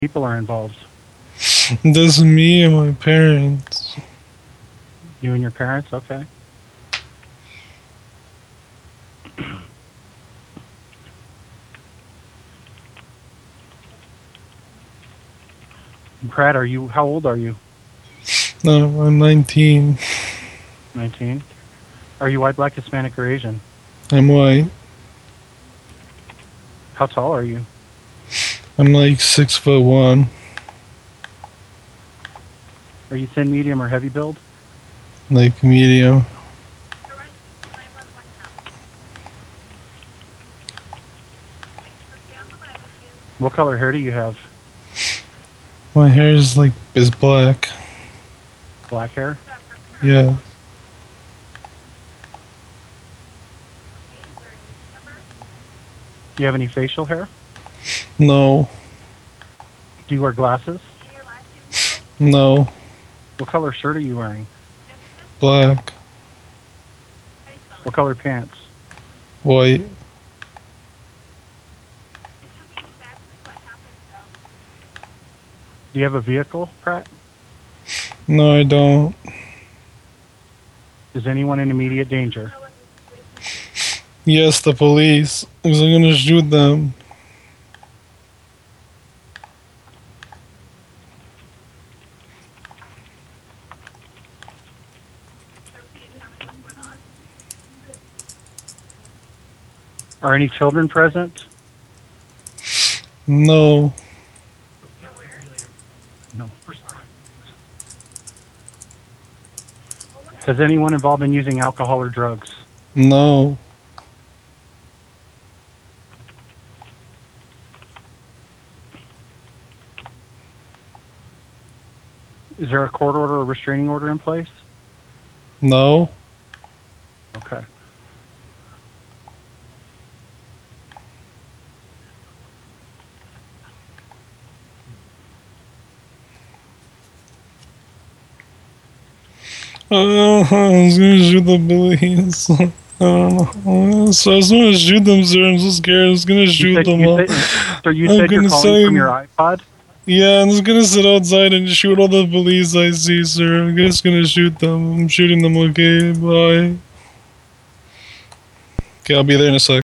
people are involved? Just me and my parents. You and your parents? Okay. Brad, how old are you? No, I'm 19. 19. Are you white, black, Hispanic, or Asian? I'm white. How tall are you? I'm like 6'1". Are you thin, medium, or heavy build? Like medium. What color hair do you have? My hair is black. Black hair? Yeah. Do you have any facial hair? No. Do you wear glasses? No. What color shirt are you wearing? Black. What color pants? White. Do you have a vehicle, Pratt? No, I don't. Is anyone in immediate danger? Yes, the police. Because I'm gonna shoot them. Are any children present? No. No. Is anyone involved in using alcohol or drugs? No. Is there a court order or restraining order in place? No. Okay. I was gonna shoot the police. I don't know. So I was gonna shoot them, sir. I'm so scared. I was gonna shoot them all. So you I'm said you're gonna calling from your iPod? Yeah, I'm just gonna sit outside and shoot all the police I see, sir. I'm just gonna shoot them. I'm shooting them, okay? Bye. Okay, I'll be there in a sec.